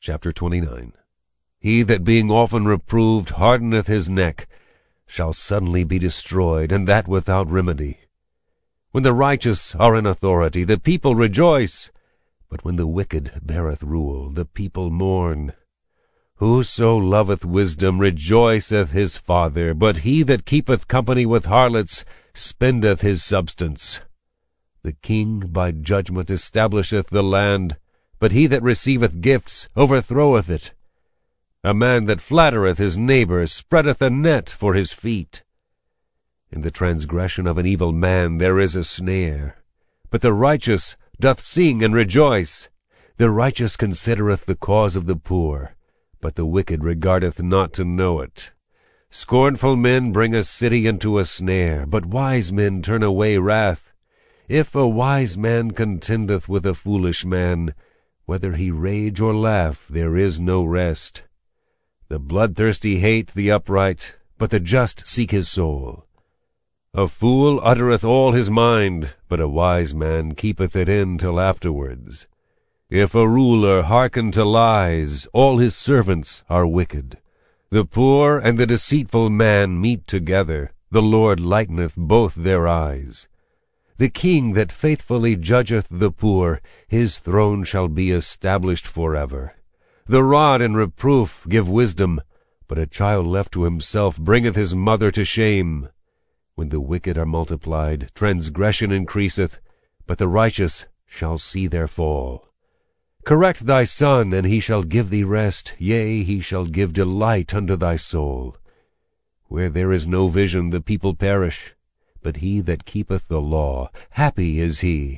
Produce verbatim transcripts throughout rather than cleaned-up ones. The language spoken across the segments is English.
Chapter twenty-nine. He that being often reproved hardeneth his neck shall suddenly be destroyed, and that without remedy. When the righteous are in authority, the people rejoice, but when the wicked beareth rule, the people mourn. Whoso loveth wisdom rejoiceth his father, but he that keepeth company with harlots spendeth his substance. The king by judgment establisheth the land, but he that receiveth gifts overthroweth it. A man that flattereth his neighbor spreadeth a net for his feet. In the transgression of an evil man there is a snare, but the righteous doth sing and rejoice. The righteous considereth the cause of the poor, but the wicked regardeth not to know it. Scornful men bring a city into a snare, but wise men turn away wrath. If a wise man contendeth with a foolish man, whether he rage or laugh, there is no rest. The bloodthirsty hate the upright, but the just seek his soul. A fool uttereth all his mind, but a wise man keepeth it in till afterwards. If a ruler hearken to lies, all his servants are wicked. The poor and the deceitful man meet together, the Lord lighteneth both their eyes. The king that faithfully judgeth the poor, his throne shall be established forever. The rod and reproof give wisdom, but a child left to himself bringeth his mother to shame. When the wicked are multiplied, transgression increaseth, but the righteous shall see their fall. Correct thy son, and he shall give thee rest, yea, he shall give delight unto thy soul. Where there is no vision, the people perish, but he that keepeth the law, happy is he.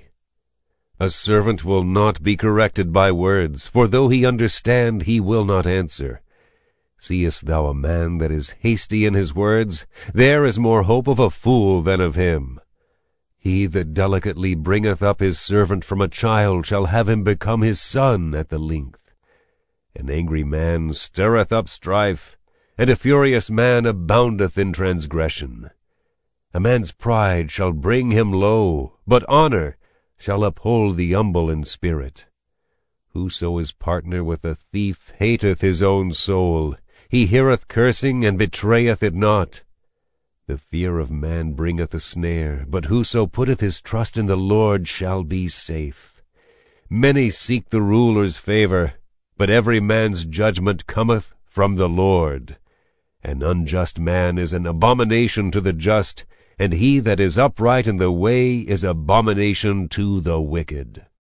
A servant will not be corrected by words, for though he understand, he will not answer. Seest thou a man that is hasty in his words? There is more hope of a fool than of him. He that delicately bringeth up his servant from a child shall have him become his son at the length. An angry man stirreth up strife, and a furious man aboundeth in transgression. A man's pride shall bring him low, but honor shall uphold the humble in spirit. Whoso is partner with a thief hateth his own soul. He heareth cursing, and betrayeth it not. The fear of man bringeth a snare, but whoso putteth his trust in the Lord shall be safe. Many seek the ruler's favor, but every man's judgment cometh from the Lord. An unjust man is an abomination to the just, and he that is upright in the way is abomination to the wicked.